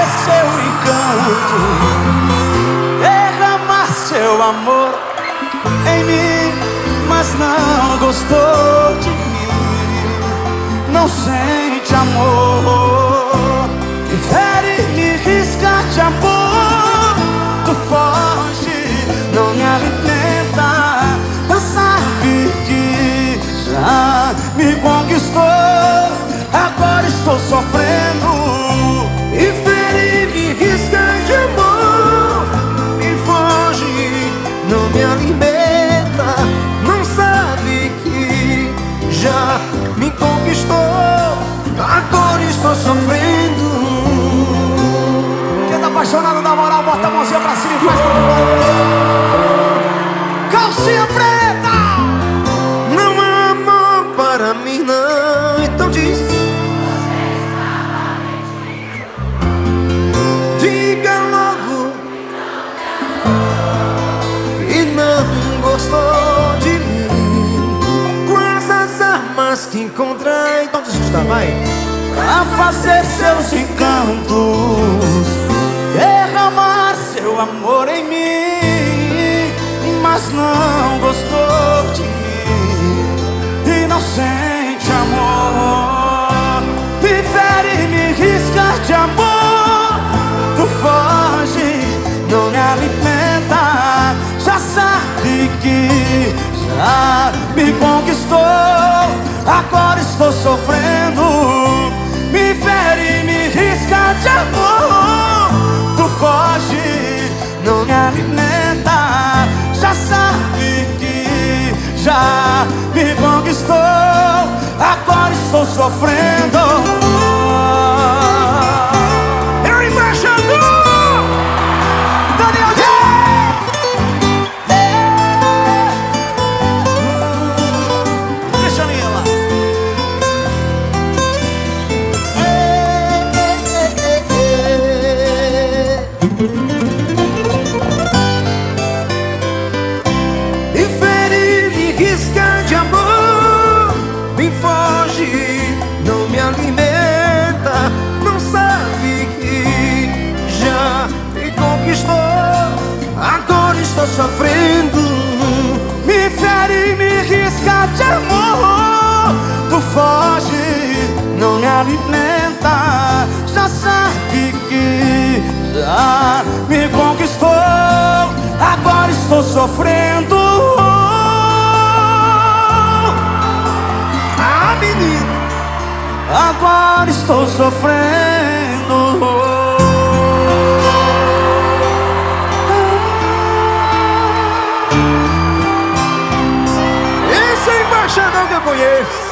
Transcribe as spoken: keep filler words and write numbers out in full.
seu encanto, derramar seu amor em mim, mas não gostou de mim, não sente amor, prefere me riscar de amor. Tu foge, não me alimenta, mas sabe que já me conquistou. Agora estou sofrendo. Prefere me riscar de amor, me foge, não me alimenta, não sabe que já me conquistou. Agora estou sofrendo. Quem tá apaixonado na moral, bota a mãozinha pra cima e faz tudo. Calcinha preta! Não há amor para mim não, então diz. Diga logo e não gostou de mim, com essas armas que encontrar. Então diz, Gustavo, vai. Pra fazer seus encantos, derramar seu amor em mim, mas não gostou de mim e não sente amor. Prefere me riscar de amor. Tu foge, não me alimenta, já sabe que já me conquistou. Agora estou sofrendo. Me fere, me risca de amor. Tu foge, não me alimenta, já sabe que já me conquistou. Agora estou sofrendo. Eu embaixador Daniel J. Deixa a linha lá. Prefere me riscar de amor, me foge, não me alimenta, não sabe que já me conquistou. Agora estou sofrendo. Me fere, me risca de amor. Tu foge, não me alimenta, já sabe que já me conquistou. Agora estou sofrendo. Ah, menino, Agora estou sofrendo. esse é o embaixador que eu conheço.